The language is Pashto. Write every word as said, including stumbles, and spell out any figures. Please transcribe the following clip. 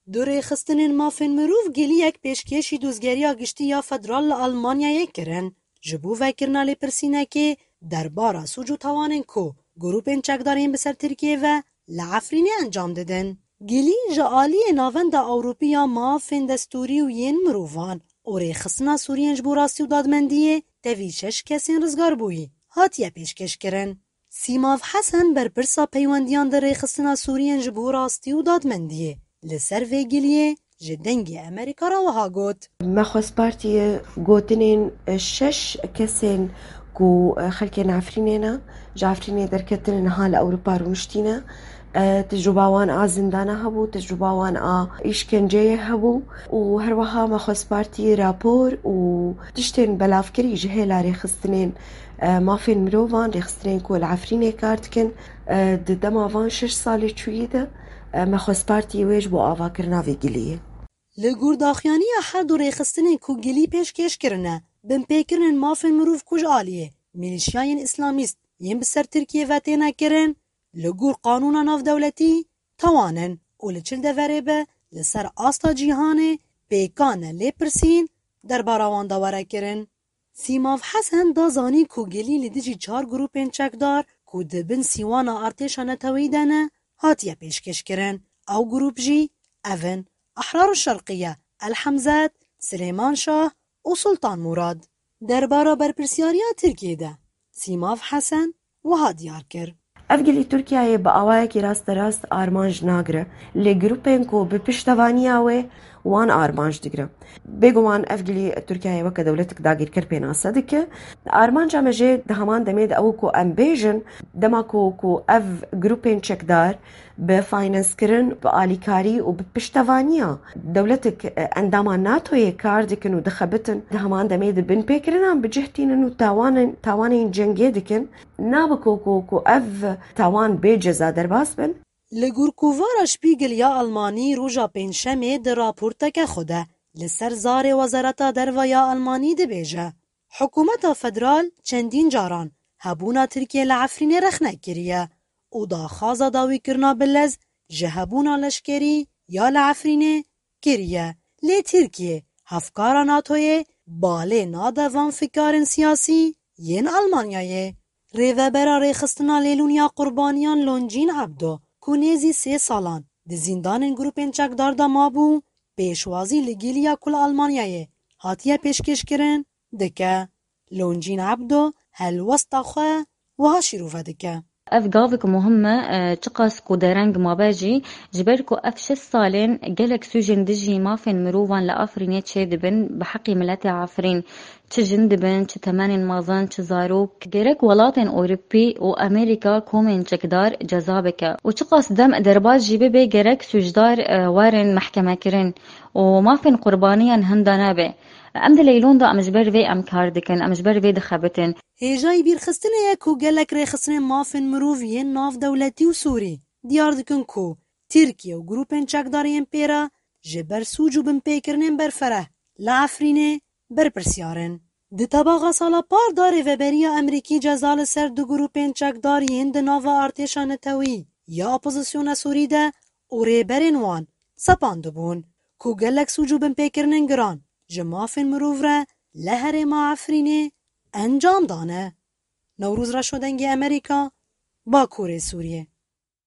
دوره خستنین مافین مروف گلیک پیشکشی دوزگریا گشتی یا فدرال آلمانیا کرن جبو وکرنا لپرسینه که دربارا سوجو توانن کو گروپین چکدارین بسر ترکیه و لعفرینه انجام دادن. گلی جعالی ناوند اوروپیا مافین دستوری و ین مروفان اوره خستنا سوریین جبو راستی و دادمندیه دوی شش کسین رزگار بویی هاتیه پیشکش کرن. سیماو حسن برپرسا پیوندیان در خستنا سوریین جبو راستی و دادمندیه لسر وی گلیه جدنگی امریکا را وها گوت. مخواست پارتی گوتنین شش کسین کو خلکین عفرینینا جعفرینی درکتن نهال اوروپا رونشتینا تجربه وان آ زندانه هبو تجربه وان آ ایشکنجه هبو و هر وها مخواست پارتی راپور و تشتین بلافکری جهیلا ریخستنین مافین مروفان ریخستنین کو العفرینی کارتکن دما وان شش سالی چویده مخواست پارتی ویج بو آوا کرنا وی گلیه. لگور داخیانی هر دو ریخستنین کو گلی پیشکش کرنه بن پیکرن مافین مروف کج آلیه میلیشیاین اسلامیست یم بسر ترکیه و تینا کرن لگور قانون ناف دولتی توانن و لچل دوره به لسر آستا جیهانه پیکانه لپرسین در باراوان داوره کرن. سیماو حسن دا زانی کو گلی لدیجی چار گروپین چکدار کو دبن سیوانا ارتشانه تویدنه هاتیه پیشکش کرن او گروپ جی اون احرار الشرقیه الحمزات سلیمان شاه و سلطان مراد. درباره برپرسیاریا ترکیه ده سیماو حسن وها دیار کرد. افگلی ترکیه با آوای که راست راست آرمانج ناگره لی گروپین کو به پشتوانی آوه وان آرمانج دیگره بگوان افگلی ترکیه وکا دولتک داگیر کر پیناسه دکه آرمانج همه جه دهمان دمید او کو امبیجن دما کو کو اف گروپین چکدار به فایننس کرن به آلیکاری و به پشتوانیا دولتک انداما ناتوی کار دکن و دخبتن دهمان دمید بن پیکرن هم بجهتین و تاوان تاوان جنگی دکن نابکو کو کو اف تاوان بیجزا در باس بن. لگور کووارا شپیگل یا آلمانی روژا پینشمه در راپورتک خوده لسر زار وزارتا در و یا آلمانی ده بیجه. حکومت فدرال چندین جاران هبونا ترکیه لعفرین رخنه کریه او دا خوازا داوی کرنا بلز جهبونا لشکری یا لعفرینه کریه. لی ترکیه هفکارا ناتوی باله ناده وان فکارن سیاسی ین آلمانیایه. ریوبرا ریخستنا لیلونیا قربانیان لونجین عبدو کونیزی سه سالان ده زندان گروپین چکدار دا ما بو پیشوازی لگیلیا کل آلمانیایه هاتیه پیشکش کرن دکه لونجین عبدو هل وسط خواه و ها شروفه دکه. اف گاوک مهمه چقاس کو درنگ ما باجی جبر کو اف شش سالين جلك سجن دجي ما فين مروفان لافرينيه تشي دبن بحقي ملاتي عفرين تشجن دبن تمانين مازن تزاروك جرك ولاتن اوروبي وامريكا كومن چكدار جزابك وچقاس دم درباز جيبه بي جرك سجدار وارن محكمه كرن وما فين قربانيا هندانا به ام دلیلون دا امجبر وی ام کار دکن امجبر وی دخبتن هیجای بیر خستنه کو گلک ری خستنه مافن مروفی ناف دولتی و سوری دیار دکن کو ترکیه و گروپن چکداری امپیرا جبر سوجو بن پیکرنن برفره لعفرینه برپرسیارن ده طباقا سالا پار داره و بریا امریکی جزال سر دو گروپن چکداری هند ناف ارتشان تاوی یا اپوزیسیون سوری ده او ری برن وان سپاند بون کو گلک سوجو بن پیکرنن گران جمافن مروف را لهر ما عفرینه انجام دانه. نوروز را شدنگ امریکا با کور سوریه.